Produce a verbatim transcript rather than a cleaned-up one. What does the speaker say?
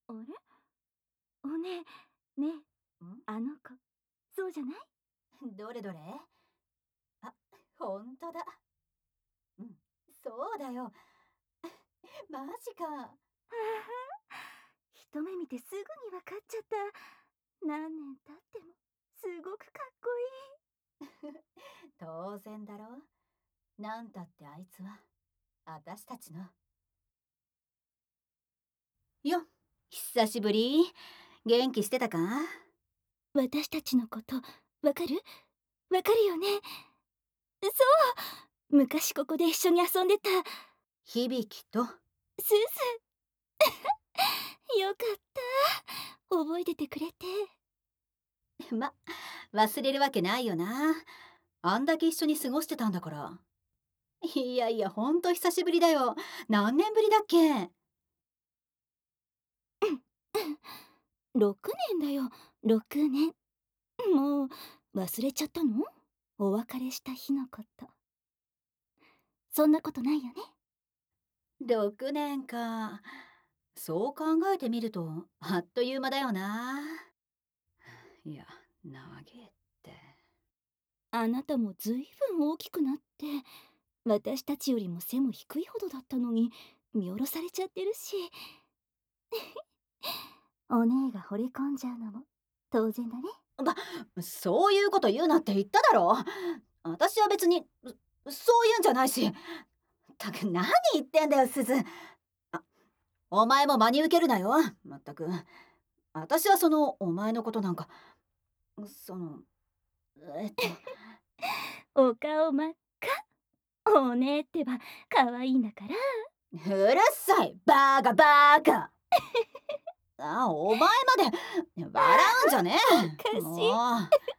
あれ、おねえ、ねえ、 んあの子、そうじゃない？ どれどれ。あ、ほんとだ。うん、そうだよ。マジか。 はは、一目見てすぐにわかっちゃった。何年経ってもすごくかっこ当然だろ。なんたってあいつは私たちの。よ、久しぶり。元気してたか？ いい。私たちのことわかる？わかるよね？そう、昔ここで一緒に遊んでた響と。 すず。よかった、覚えててくれて。 ま、忘れるわけないよな。あんだけ一緒に過ごしてたんだから。いやいや、ほんと久しぶりだよ。何年ぶりだっけ？ ろくねんだよ、ろくねん。もう忘れちゃったの？お別れした日のこと。そんなことないよね？ ろくねんか。そう考えてみるとあっという間だよな。いや、長げって。 あなたもずいぶん大きくなって、私たちよりも背も低いほどだったのに見下ろされちゃってるし。お姉が惚れ込んじゃうのも当然だね。 ば、そういうこと言うなって言っただろ。私は別にそそういうんじゃないし。ったく何言ってんだよ、すず。あ、お前も真に受けるなよ、まったく。私はそのお前のことなんか、その、えっと。 お顔真っ赤。お姉ってば可愛いんだから。 うるさい、バーカバーカ。あ、お前まで笑うんじゃねえ。 おかしい。 もう。